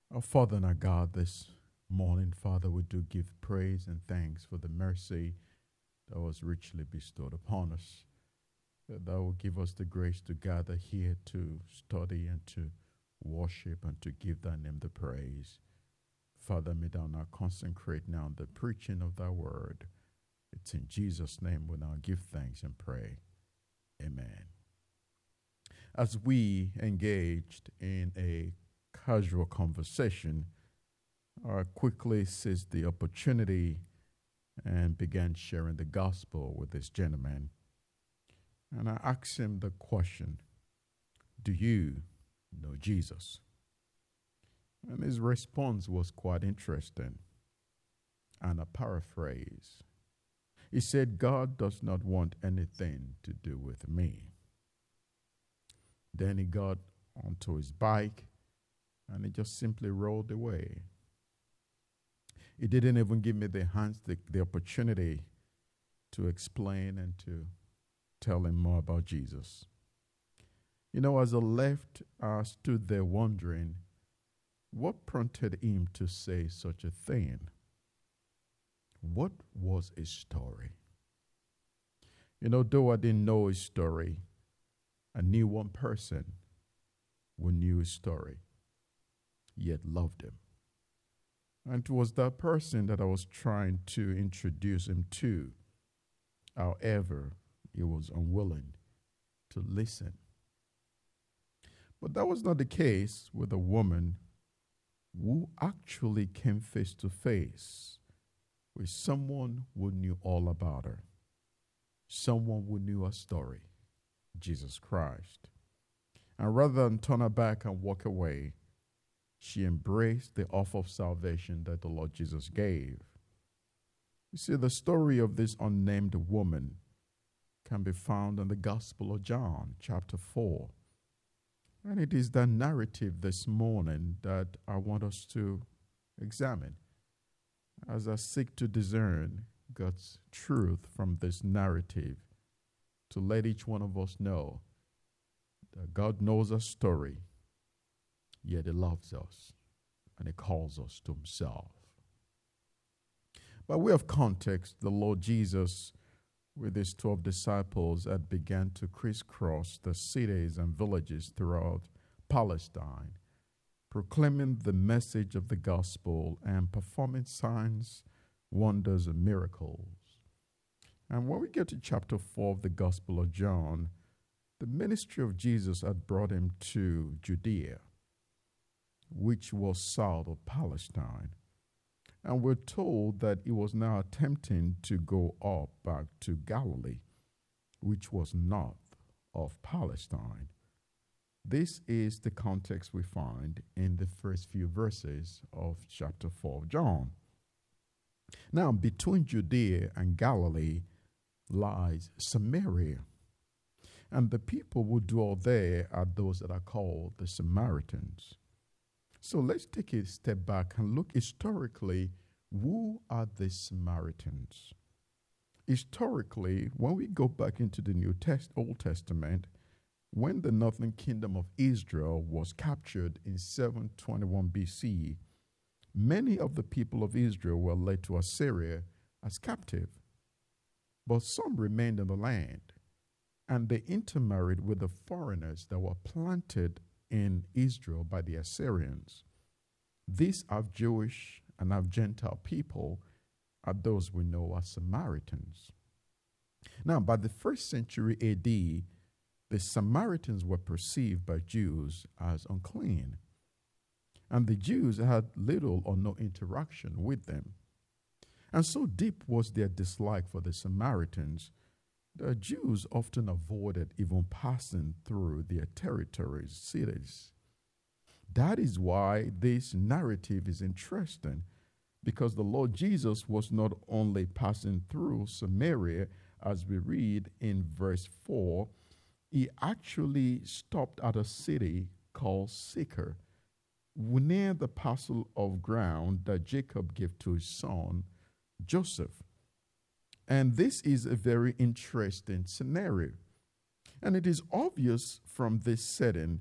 Our Father and our God, this morning, Father, we do give praise and thanks for the mercy that was richly bestowed upon us. That thou will give us the grace to gather here to study and to worship and to give thy name the praise. Father, may thou now consecrate now the preaching of thy word. It's in Jesus' name we now give thanks and pray. Amen. As we engaged in a casual conversation, I quickly seized the opportunity and began sharing the gospel with this gentleman. And I asked him the question, do you know Jesus? And his response was quite interesting. And I paraphrase. He said, God does not want anything to do with me. Then he got onto his bike and he just simply rolled away. He didn't even give me the opportunity to explain and to tell him more about Jesus. You know, as I left, I stood there wondering, what prompted him to say such a thing? What was his story? You know, though I didn't know his story, I knew one person who knew his story, yet loved him. And it was that person that I was trying to introduce him to. However, he was unwilling to listen. But that was not the case with a woman who actually came face to face with someone who knew all about her, someone who knew her story, Jesus Christ. And rather than turn her back and walk away, she embraced the offer of salvation that the Lord Jesus gave. You see, the story of this unnamed woman can be found in the Gospel of John, chapter 4. And it is that narrative this morning that I want us to examine as I seek to discern God's truth from this narrative, to let each one of us know that God knows our story, yet he loves us and he calls us to himself. By way of context, the Lord Jesus with his 12 disciples had begun to crisscross the cities and villages throughout Palestine, proclaiming the message of the gospel and performing signs, wonders, and miracles. And when we get to chapter 4 of the Gospel of John, the ministry of Jesus had brought him to Judea, which was south of Palestine. And we're told that he was now attempting to go up back to Galilee, which was north of Palestine. This is the context we find in the first few verses of chapter 4 of John. Now, between Judea and Galilee lies Samaria. And the people who dwell there are those that are called the Samaritans. So let's take a step back and look historically, who are the Samaritans? Historically, when we go back into the Old Testament, when the northern kingdom of Israel was captured in 721 BC, many of the people of Israel were led to Assyria as captive. But some remained in the land, and they intermarried with the foreigners that were planted in Israel by the Assyrians. These half Jewish and half Gentile people are those we know as Samaritans. Now, by the 1st century AD, the Samaritans were perceived by Jews as unclean, and the Jews had little or no interaction with them. And so deep was their dislike for the Samaritans, the Jews often avoided even passing through their territories, cities. That is why this narrative is interesting, because the Lord Jesus was not only passing through Samaria, as we read in verse 4, he actually stopped at a city called Sychar, near the parcel of ground that Jacob gave to his son Joseph. And this is a very interesting scenario. And it is obvious from this setting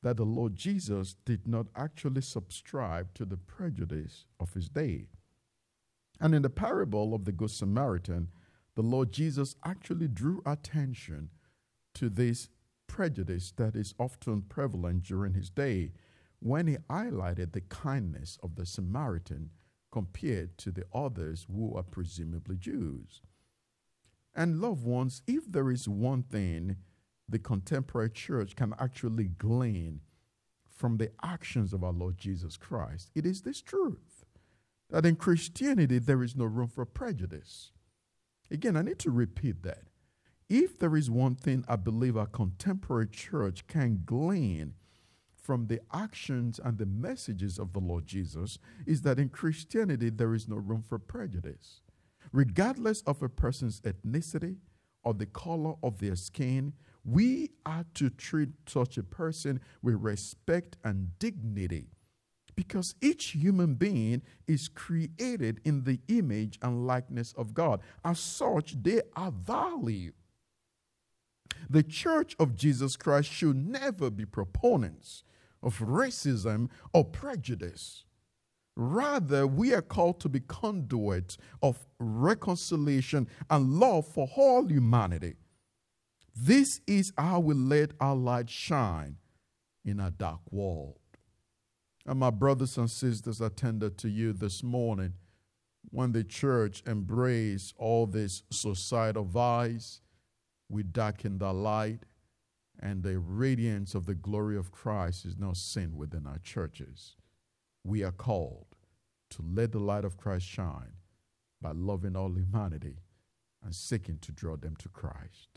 that the Lord Jesus did not actually subscribe to the prejudice of his day. And in the parable of the Good Samaritan, the Lord Jesus actually drew attention to this prejudice that is often prevalent during his day when he highlighted the kindness of the Samaritan compared to the others who are presumably Jews. And loved ones, if there is one thing the contemporary church can actually glean from the actions of our Lord Jesus Christ, it is this truth, that in Christianity there is no room for prejudice. Again, I need to repeat that. If there is one thing I believe our contemporary church can glean from the actions and the messages of the Lord Jesus, is that in Christianity there is no room for prejudice. Regardless of a person's ethnicity or the color of their skin, we are to treat such a person with respect and dignity, because each human being is created in the image and likeness of God. As such, they are valued. The Church of Jesus Christ should never be proponents of racism or prejudice. Rather, we are called to be conduits of reconciliation and love for all humanity. This is how we let our light shine in a dark world. And my brothers and sisters, I tender to you this morning, when the church embraced all this societal vice, we darken the light, and the radiance of the glory of Christ is now seen within our churches. We are called to let the light of Christ shine by loving all humanity and seeking to draw them to Christ.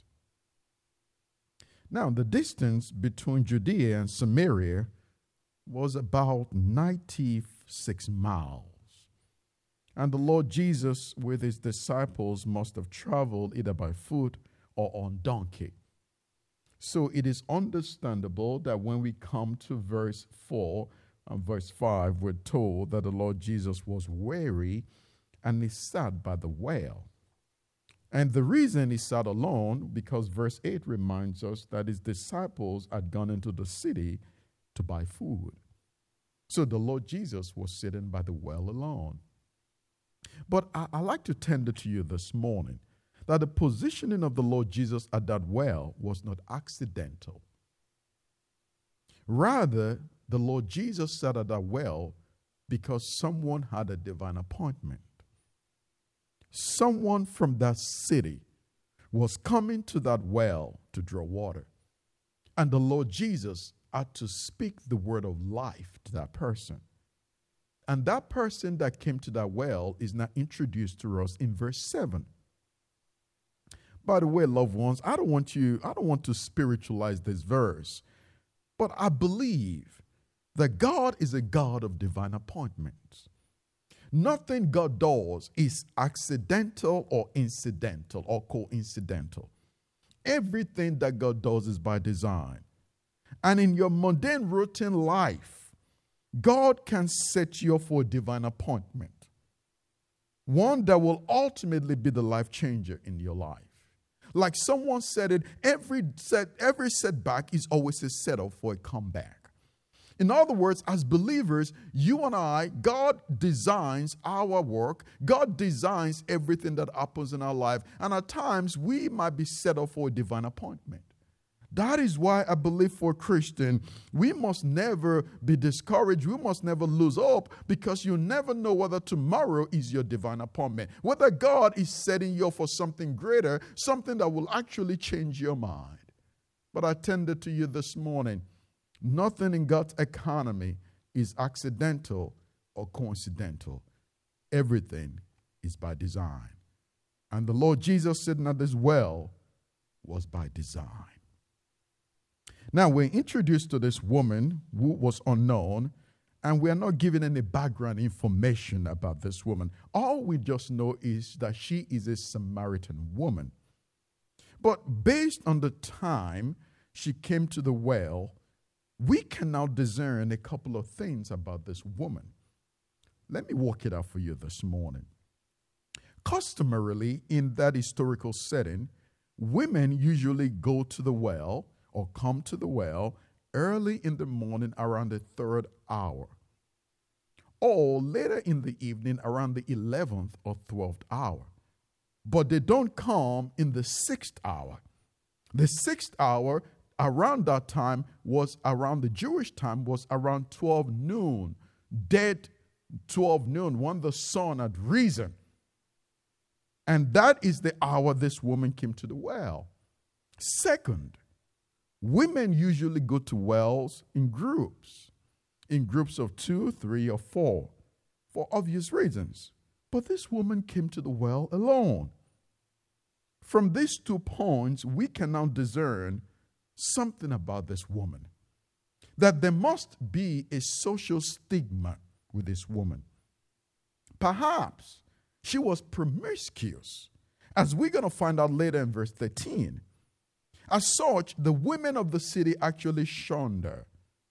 Now, the distance between Judea and Samaria was about 96 miles. And the Lord Jesus with his disciples must have traveled either by foot or on donkey. So it is understandable that when we come to verse 4 and verse 5, we're told that the Lord Jesus was weary and he sat by the well. And the reason he sat alone, because verse 8 reminds us that his disciples had gone into the city to buy food. So the Lord Jesus was sitting by the well alone. But I like to tender to you this morning that the positioning of the Lord Jesus at that well was not accidental. Rather, the Lord Jesus sat at that well because someone had a divine appointment. Someone from that city was coming to that well to draw water. And the Lord Jesus had to speak the word of life to that person. And that person that came to that well is now introduced to us in verse 7. By the way, loved ones, I don't want to spiritualize this verse, but I believe that God is a God of divine appointments. Nothing God does is accidental or incidental or coincidental. Everything that God does is by design. And in your mundane routine life, God can set you up for a divine appointment. One that will ultimately be the life changer in your life. Like someone said it, every setback is always a setup for a comeback. In other words, as believers, you and I, God designs our work. God designs everything that happens in our life. And at times, we might be set up for a divine appointment. That is why I believe for a Christian, we must never be discouraged. We must never lose hope, because you never know whether tomorrow is your divine appointment. Whether God is setting you up for something greater, something that will actually change your mind. But I tender to you this morning, nothing in God's economy is accidental or coincidental. Everything is by design. And the Lord Jesus sitting at this well was by design. Now, we're introduced to this woman who was unknown, and we are not given any background information about this woman. All we just know is that she is a Samaritan woman. But based on the time she came to the well, we can now discern a couple of things about this woman. Let me walk it out for you this morning. Customarily, in that historical setting, women usually go to the well or come to the well early in the morning around the 3rd hour, or later in the evening around the 11th or 12th hour. But they don't come in the 6th hour. The 6th hour around that time was around the Jewish time, was around 12 noon, dead 12 noon, when the sun had risen. And that is the hour this woman came to the well. Second, women usually go to wells in groups of 2, 3, or 4, for obvious reasons. But this woman came to the well alone. From these 2 points, we can now discern something about this woman. That there must be a social stigma with this woman. Perhaps she was promiscuous, as we're going to find out later in verse 13. As such, the women of the city actually shunned her.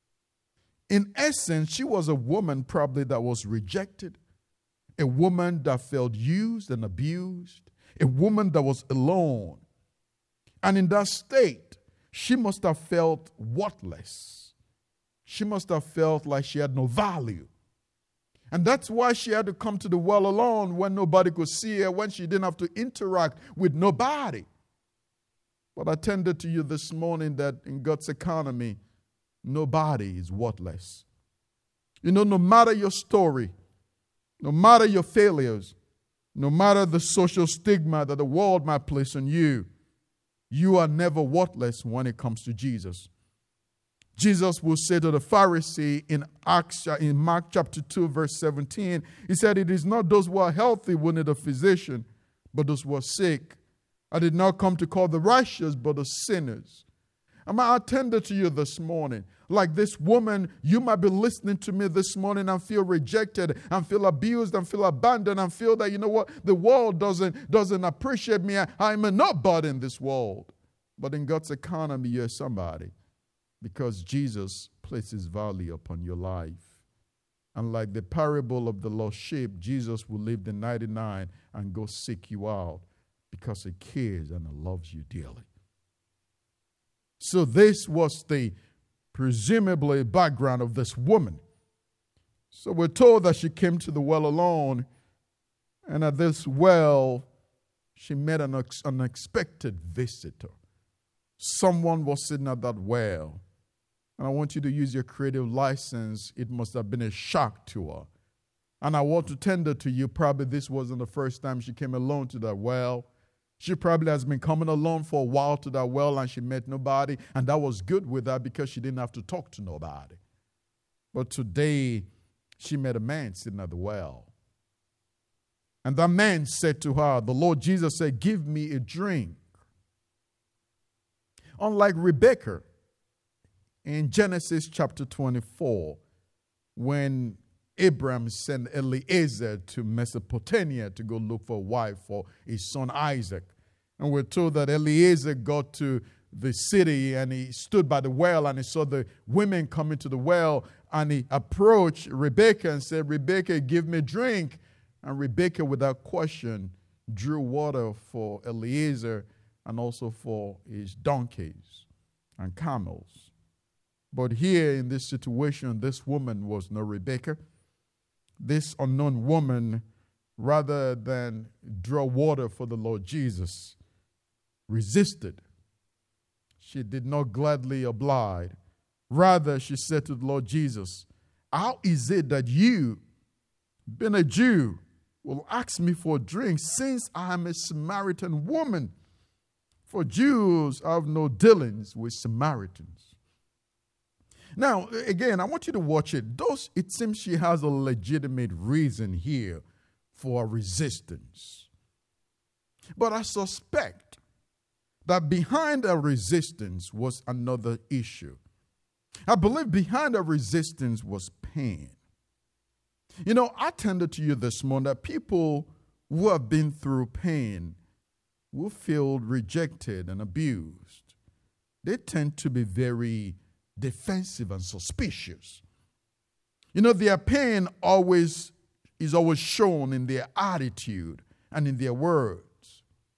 In essence, she was a woman probably that was rejected, a woman that felt used and abused, a woman that was alone. And in that state, she must have felt worthless. She must have felt like she had no value. And that's why she had to come to the well alone when nobody could see her, when she didn't have to interact with nobody. But I tended to you this morning that in God's economy, nobody is worthless. You know, no matter your story, no matter your failures, no matter the social stigma that the world might place on you, you are never worthless when it comes to Jesus. Jesus will say to the Pharisee in Mark chapter 2, verse 17, he said, "It is not those who are healthy who need a physician, but those who are sick. I did not come to call the righteous, but the sinners." I attended to you this morning. Like this woman, you might be listening to me this morning and feel rejected and feel abused and feel abandoned and feel that, you know what, the world doesn't appreciate me. I'm a nobody in this world. But in God's economy, you're somebody, because Jesus places value upon your life. And like the parable of the lost sheep, Jesus will leave the 99 and go seek you out because he cares and loves you dearly. So this was the presumably background of this woman. So we're told that she came to the well alone, and at this well, she met an unexpected visitor. Someone was sitting at that well. And I want you to use your creative license. It must have been a shock to her. And I want to tender to you, probably this wasn't the first time she came alone to that well. She probably has been coming alone for a while to that well, and she met nobody. And that was good with her because she didn't have to talk to nobody. But today, she met a man sitting at the well. And that man said to her, the Lord Jesus said, "Give me a drink." Unlike Rebekah, in Genesis chapter 24, when Abraham sent Eliezer to Mesopotamia to go look for a wife for his son Isaac. And we're told that Eliezer got to the city and he stood by the well and he saw the women coming to the well, and he approached Rebekah and said, "Rebekah, give me a drink." And Rebekah, without question, drew water for Eliezer and also for his donkeys and camels. But here in this situation, this woman was no Rebekah. This unknown woman, rather than draw water for the Lord Jesus, resisted. She did not gladly oblige. Rather, she said to the Lord Jesus, "How is it that you, being a Jew, will ask me for a drink, since I am a Samaritan woman? For Jews have no dealings with Samaritans." Now, again, I want you to watch it. It seems she has a legitimate reason here for resistance. But I suspect that behind her resistance was another issue. I believe behind her resistance was pain. You know, I tended to you this morning that people who have been through pain, who feel rejected and abused, they tend to be very defensive and suspicious. You know, their pain is always shown in their attitude and in their words.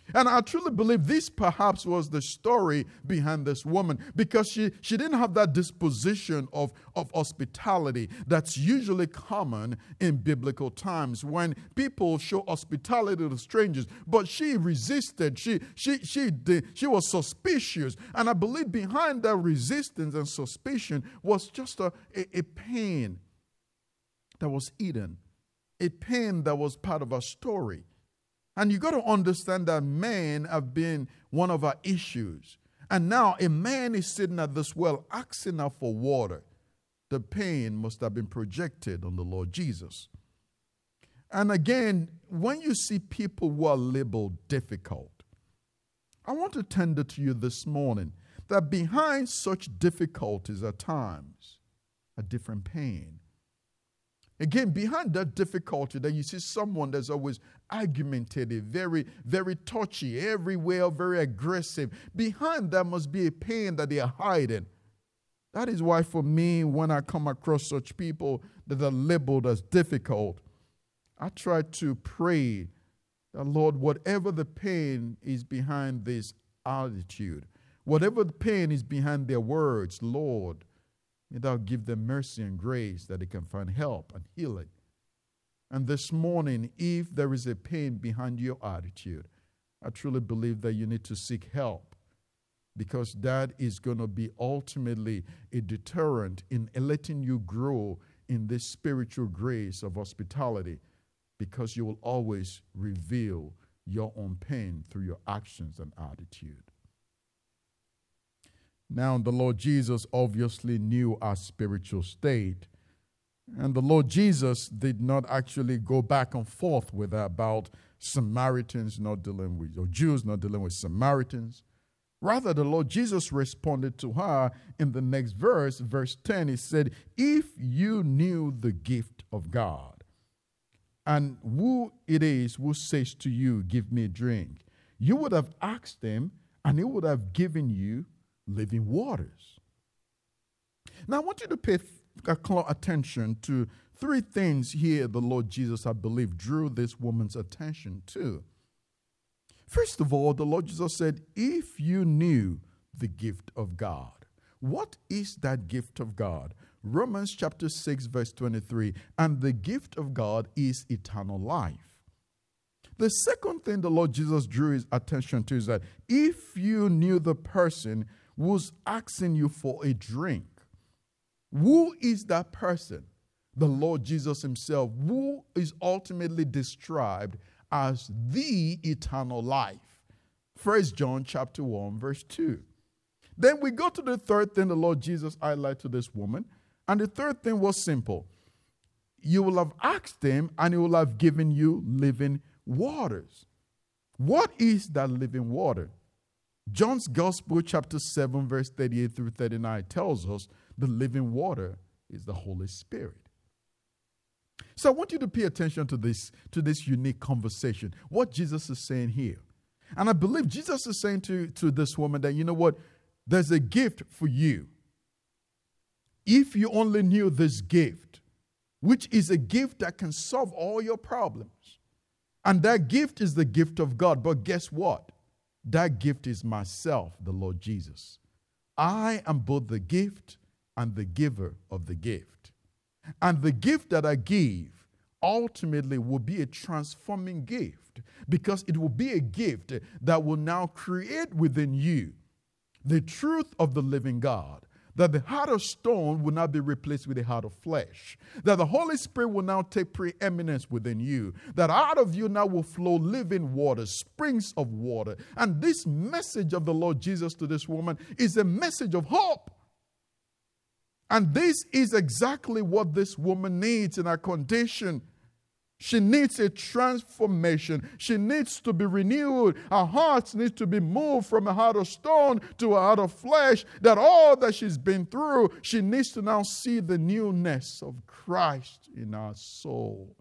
And I truly believe this perhaps was the story behind this woman, because she didn't have that disposition of hospitality that's usually common in biblical times when people show hospitality to strangers. But she resisted. She was suspicious. And I believe behind that resistance and suspicion was just a pain that was hidden, a pain that was part of her story. And you got to understand that men have been one of our issues. And now a man is sitting at this well asking her for water. The pain must have been projected on the Lord Jesus. And again, when you see people who are labeled difficult, I want to tender to you this morning that behind such difficulties at times, a different pain. Again, behind that difficulty, that you see someone that's always argumentative, very, very touchy, everywhere, very aggressive. Behind that must be a pain that they are hiding. That is why for me, when I come across such people that are labeled as difficult, I try to pray that, Lord, whatever the pain is behind this attitude, whatever the pain is behind their words, Lord, may thou give them mercy and grace that they can find help and healing. And this morning, if there is a pain behind your attitude, I truly believe that you need to seek help, because that is going to be ultimately a deterrent in letting you grow in this spiritual grace of hospitality, because you will always reveal your own pain through your actions and attitude. Now, the Lord Jesus obviously knew our spiritual state. And the Lord Jesus did not actually go back and forth with her about Samaritans not dealing with, or Jews not dealing with Samaritans. Rather, the Lord Jesus responded to her in the next verse, verse 10. He said, if you knew the gift of God, and who it is who says to you, give me a drink, you would have asked him, and he would have given you living waters. Now, I want you to pay attention to three things here the Lord Jesus, I believe, drew this woman's attention to. First of all, the Lord Jesus said, if you knew the gift of God. What is that gift of God? Romans chapter 6, verse 23, and the gift of God is eternal life. The second thing the Lord Jesus drew his attention to is that if you knew the person who's asking you for a drink, who is that person? The Lord Jesus himself, who is ultimately described as the eternal life. 1 John chapter 1, verse 2. Then we go to the third thing the Lord Jesus highlighted to this woman. And the third thing was simple. You will have asked him, and he will have given you living waters. What is that living water? John's Gospel, chapter 7, verse 38 through 39, tells us the living water is the Holy Spirit. So I want you to pay attention to this unique conversation, what Jesus is saying here. And I believe Jesus is saying to this woman that, you know what, there's a gift for you. If you only knew this gift, which is a gift that can solve all your problems. And that gift is the gift of God. But guess what? That gift is myself, the Lord Jesus. I am both the gift and the giver of the gift. And the gift that I give ultimately will be a transforming gift, because it will be a gift that will now create within you the truth of the living God. That the heart of stone will not be replaced with a heart of flesh. That the Holy Spirit will now take preeminence within you. That out of you now will flow living water, springs of water. And this message of the Lord Jesus to this woman is a message of hope. And this is exactly what this woman needs in her condition. She needs a transformation. She needs to be renewed. Her heart needs to be moved from a heart of stone to a heart of flesh. That all that she's been through, she needs to now see the newness of Christ in her soul.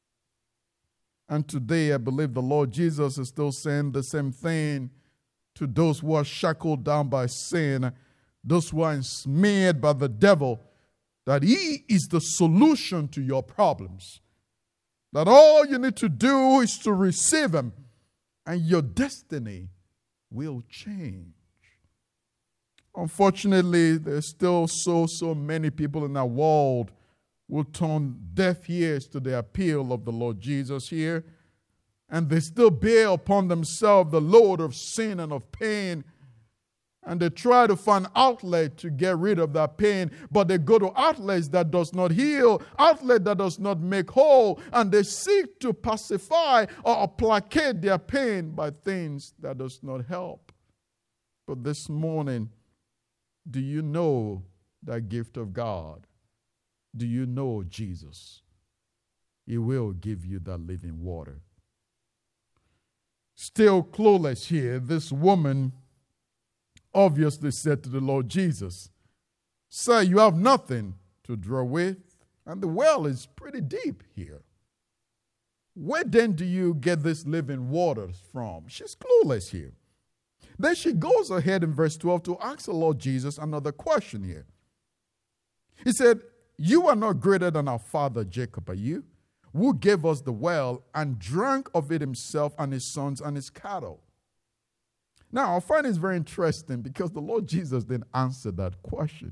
And today, I believe the Lord Jesus is still saying the same thing to those who are shackled down by sin, those who are ensnared by the devil, that he is the solution to your problems. That all you need to do is to receive him. and your destiny will change. Unfortunately, there's still so many people in our world will turn deaf ears to the appeal of the Lord Jesus here, and they still bear upon themselves the load of sin and of pain, and they try to find outlet to get rid of that pain, but they go to outlets that does not heal, outlet that does not make whole, and they seek to pacify or placate their pain by things that does not help. But this morning, do you know that gift of God? Do you know Jesus? He will give you that living water. Still clueless here, this woman obviously said to the Lord Jesus, "Sir, you have nothing to draw with, and the well is pretty deep here. Where then do you get this living water from?" She's clueless here. Then she goes ahead in verse 12 to ask the Lord Jesus another question here. He said, "You are not greater than our father Jacob, are you? Who gave us the well and drank of it himself and his sons and his cattle?" Now, I find this very interesting because the Lord Jesus didn't answer that question.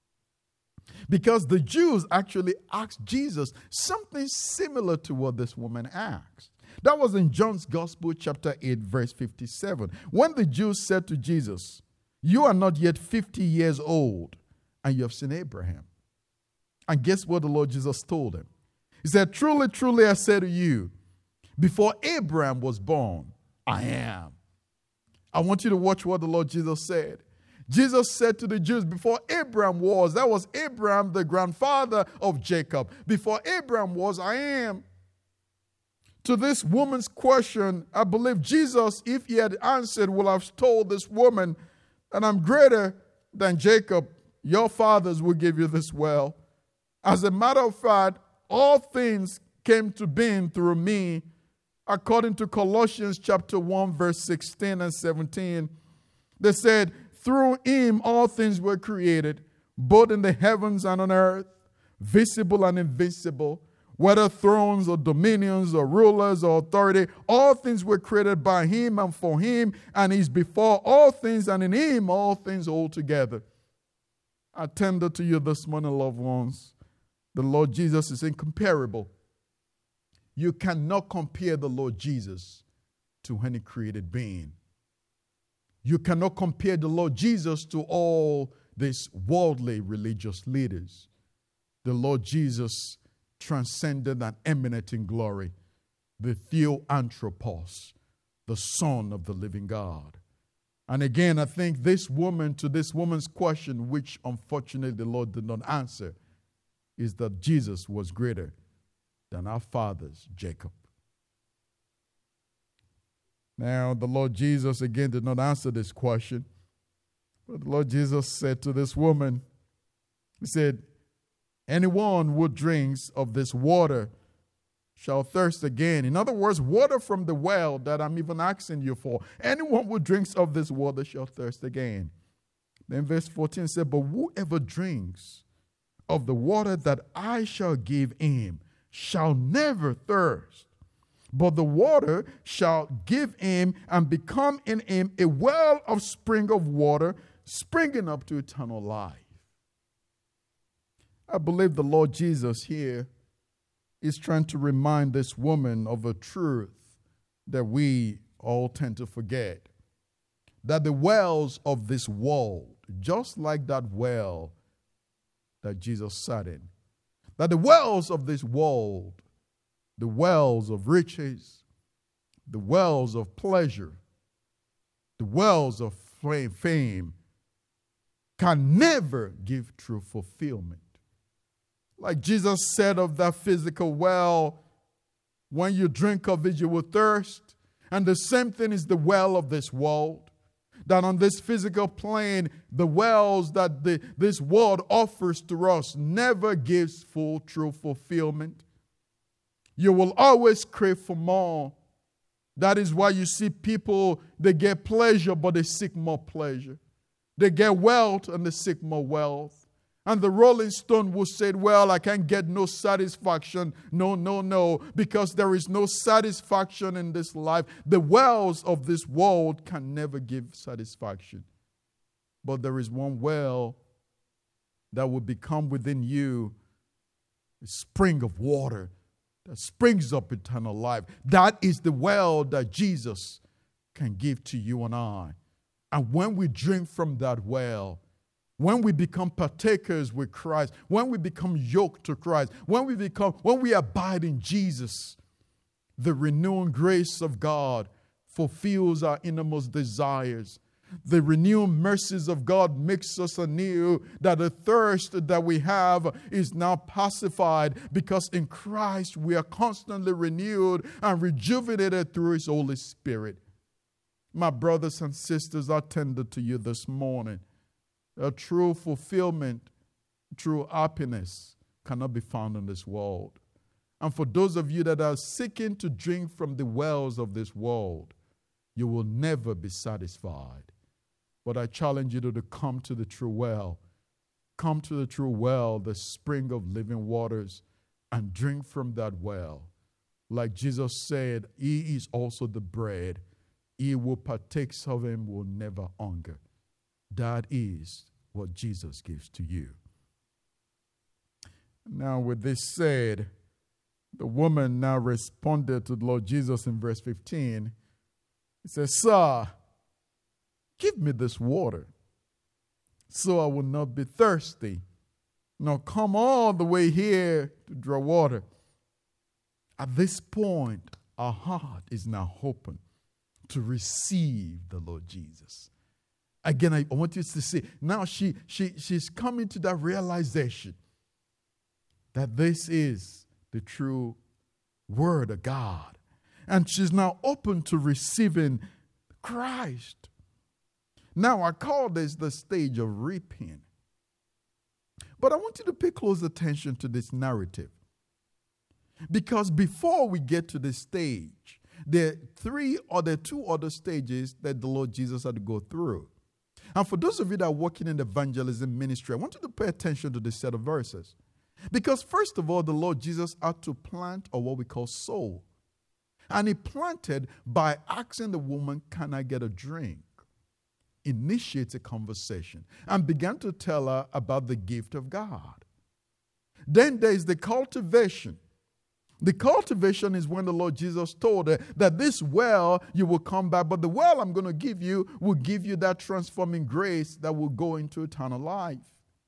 Because the Jews actually asked Jesus something similar to what this woman asked. That was in John's Gospel, chapter 8, verse 57. When the Jews said to Jesus, "You are not yet 50 years old, and you have seen Abraham." And guess what the Lord Jesus told him? He said, "Truly, truly, I say to you, before Abraham was born, I am." I want you to watch what the Lord Jesus said. Jesus said to the Jews, before Abraham was, that was Abraham, the grandfather of Jacob. Before Abraham was, I am. To this woman's question, I believe Jesus, if he had answered, would have told this woman that I'm greater than Jacob. Your fathers will give you this well. As a matter of fact, all things came to being through me. According to Colossians chapter 1, verse 16 and 17, they said, through him all things were created, both in the heavens and on earth, visible and invisible, whether thrones or dominions or rulers or authority, all things were created by him and for him, and he's before all things, and in him all things hold together. I tender to you this morning, loved ones, the Lord Jesus is incomparable. You cannot compare the Lord Jesus to any created being. You cannot compare the Lord Jesus to all these worldly religious leaders. The Lord Jesus transcended and eminent in glory, the Theoanthropos, the Son of the living God. And again, I think to this woman's question, which unfortunately the Lord did not answer, is that Jesus was greater than our fathers, Jacob. Now, the Lord Jesus again did not answer this question, but the Lord Jesus said to this woman, he said, anyone who drinks of this water shall thirst again. In other words, water from the well that I'm even asking you for. Anyone who drinks of this water shall thirst again. Then verse 14 said, but whoever drinks of the water that I shall give him shall never thirst. But the water shall give him and become in him a well of spring of water, springing up to eternal life. I believe the Lord Jesus here is trying to remind this woman of a truth that we all tend to forget. That the wells of this world, just like that well that Jesus sat in, that the wells of this world, the wells of riches, the wells of pleasure, the wells of fame, can never give true fulfillment. Like Jesus said of that physical well, when you drink of it, you will thirst. And the same thing is the well of this world. That on this physical plane, the wells that this world offers to us never gives full, true fulfillment. You will always crave for more. That is why you see people, they get pleasure, but they seek more pleasure. They get wealth and they seek more wealth. And the Rolling Stone will say, well, I can't get no satisfaction. No, because there is no satisfaction in this life. The wells of this world can never give satisfaction. But there is one well that will become within you a spring of water that springs up eternal life. That is the well that Jesus can give to you and I. And when we drink from that well, when we become partakers with Christ, when we become yoked to Christ, when we abide in Jesus, the renewing grace of God fulfills our innermost desires. The renewed mercies of God makes us anew, that the thirst that we have is now pacified, because in Christ we are constantly renewed and rejuvenated through His Holy Spirit. My brothers and sisters, I tender to you this morning, a true fulfillment, true happiness cannot be found in this world. And for those of you that are seeking to drink from the wells of this world, you will never be satisfied. But I challenge you to come to the true well. Come to the true well, the spring of living waters, and drink from that well. Like Jesus said, He is also the bread. He who partakes of Him will never hunger. That is what Jesus gives to you. Now, with this said, the woman now responded to the Lord Jesus in verse 15. He says, Sir, give me this water so I will not be thirsty, nor come all the way here to draw water. At this point, our heart is now open to receive the Lord Jesus. Again, I want you to see, now she's coming to that realization that this is the true Word of God. And she's now open to receiving Christ. Now, I call this the stage of reaping. But I want you to pay close attention to this narrative. Because before we get to this stage, there are two other stages that the Lord Jesus had to go through. And for those of you that are working in the evangelism ministry, I want you to pay attention to this set of verses. Because first of all, the Lord Jesus had to plant, or what we call sow. And He planted by asking the woman, can I get a drink? Initiates a conversation and began to tell her about the gift of God. Then there is the cultivation. The cultivation is when the Lord Jesus told her that this well you will come back, but the well I'm going to give you will give you that transforming grace that will go into eternal life.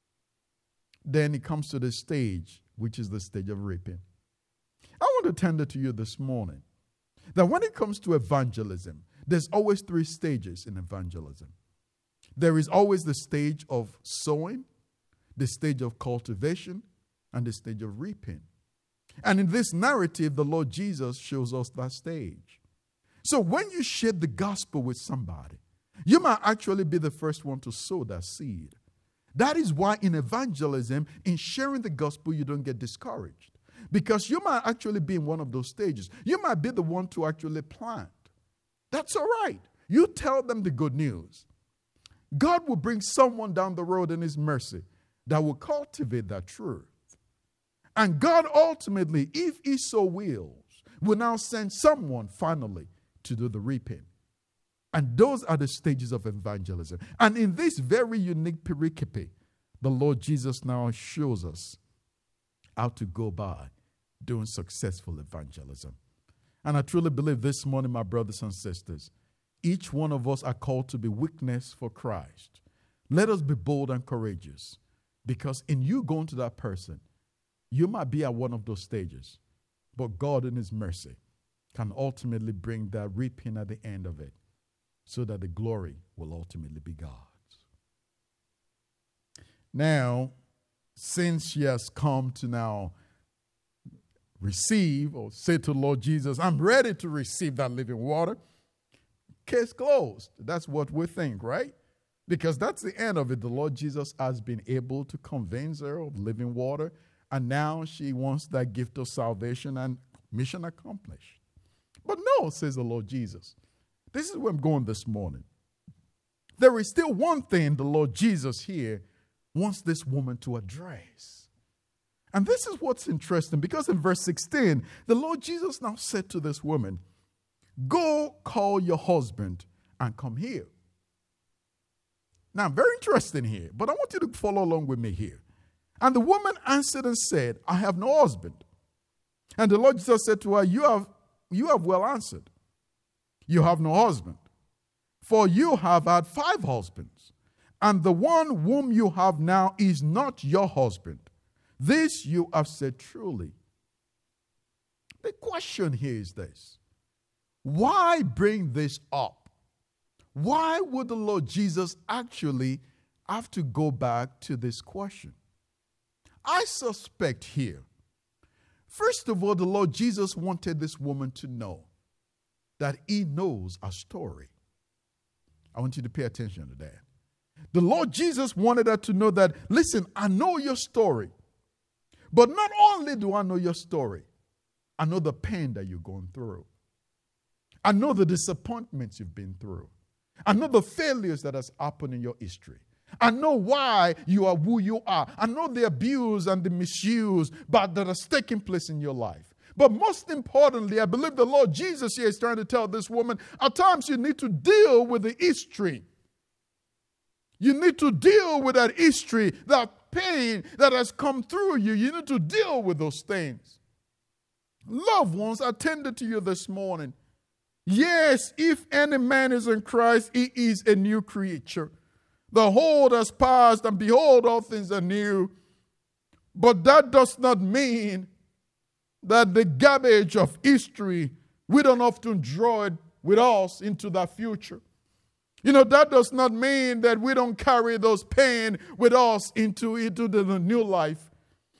Then it comes to the stage, which is the stage of reaping. I want to tender to you this morning that when it comes to evangelism, there's always three stages in evangelism. There is always the stage of sowing, the stage of cultivation, and the stage of reaping. And in this narrative, the Lord Jesus shows us that stage. So when you share the gospel with somebody, you might actually be the first one to sow that seed. That is why in evangelism, in sharing the gospel, you don't get discouraged. Because you might actually be in one of those stages. You might be the one to actually plant. That's all right. You tell them the good news. God will bring someone down the road in His mercy that will cultivate that truth. And God ultimately, if He so wills, will now send someone finally to do the reaping. And those are the stages of evangelism. And in this very unique pericope, the Lord Jesus now shows us how to go by doing successful evangelism. And I truly believe this morning, my brothers and sisters, each one of us are called to be witness for Christ. Let us be bold and courageous, because in you going to that person, you might be at one of those stages, but God in His mercy can ultimately bring that reaping at the end of it, so that the glory will ultimately be God's. Now, since she has come to now receive or say to Lord Jesus, I'm ready to receive that living water, case closed. That's what we think, right? Because that's the end of it. The Lord Jesus has been able to convince her of living water, and now she wants that gift of salvation, and mission accomplished. But no, says the Lord Jesus. This is where I'm going this morning. There is still one thing the Lord Jesus here wants this woman to address. And this is what's interesting, because in verse 16, the Lord Jesus now said to this woman, go call your husband and come here. Now, very interesting here, but I want you to follow along with me here. And the woman answered and said, I have no husband. And the Lord Jesus said to her, you have well answered. You have no husband. For you have had 5 husbands, and the one whom you have now is not your husband. This you have said truly. The question here is this. Why bring this up? Why would the Lord Jesus actually have to go back to this question? I suspect here, first of all, the Lord Jesus wanted this woman to know that he knows her story. I want you to pay attention to that. The Lord Jesus wanted her to know that, listen, I know your story. But not only do I know your story, I know the pain that you're going through. I know the disappointments you've been through. I know the failures that has happened in your history. I know why you are who you are. I know the abuse and the misuse that has taken place in your life. But most importantly, I believe the Lord Jesus here is trying to tell this woman, at times you need to deal with the history. You need to deal with that history, that pain that has come through you. You need to deal with those things. Loved ones, I attended to you this morning. Yes, if any man is in Christ, he is a new creature. The old has passed, and behold, all things are new. But that does not mean that the garbage of history, we don't often draw it with us into that future. That does not mean that we don't carry those pain with us into the new life.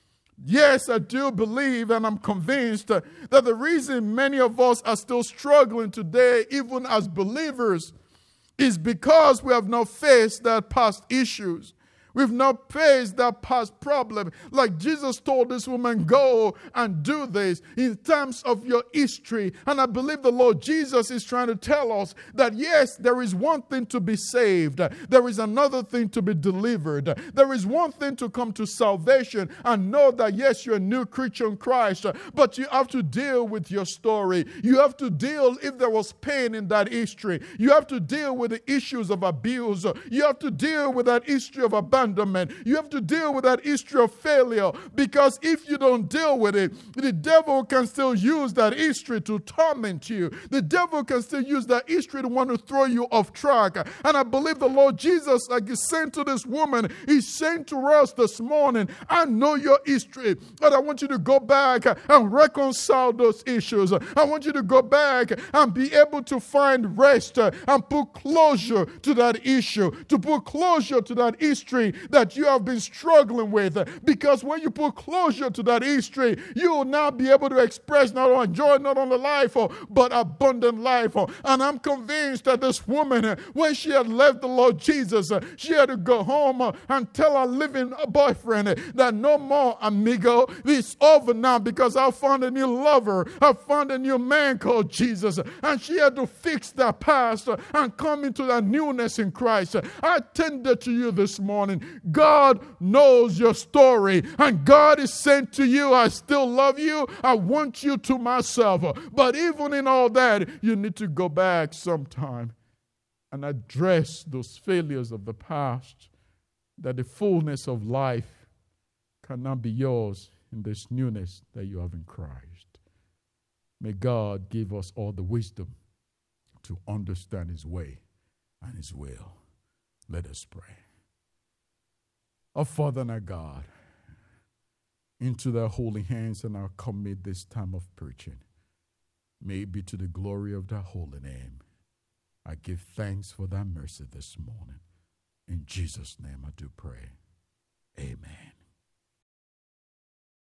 Yes, I do believe and I'm convinced that the reason many of us are still struggling today, even as believers, is because we have not faced that past issues. We've not faced that past problem. Like Jesus told this woman, go and do this in terms of your history. And I believe the Lord Jesus is trying to tell us that yes, there is one thing to be saved. There is another thing to be delivered. There is one thing to come to salvation and know that yes, you're a new creature in Christ. But you have to deal with your story. You have to deal if there was pain in that history. You have to deal with the issues of abuse. You have to deal with that history of abandonment. You have to deal with that history of failure, because if you don't deal with it, the devil can still use that history to torment you. The devil can still use that history to want to throw you off track. And I believe the Lord Jesus, like he's saying to this woman, he's saying to us this morning, I know your history, but I want you to go back and reconcile those issues. I want you to go back and be able to find rest and put closure to that issue, to put closure to that history that you have been struggling with. Because when you put closure to that history, you will now be able to express not only joy, not only life, but abundant life. And I'm convinced that this woman, when she had left the Lord Jesus, she had to go home and tell her living boyfriend that no more, amigo, it's over now because I found a new lover. I found a new man called Jesus. And she had to fix that past and come into that newness in Christ. I tender to you this morning, God knows your story, and God is saying to you, I still love you. I want you to myself. But even in all that, you need to go back sometime and address those failures of the past, that the fullness of life cannot be yours in this newness that you have in Christ. May God give us all the wisdom to understand his way and his will. Let us pray. Our Father and our God, into thy holy hands and I commit this time of preaching. May it be to the glory of thy holy name. I give thanks for thy mercy this morning. In Jesus' name I do pray.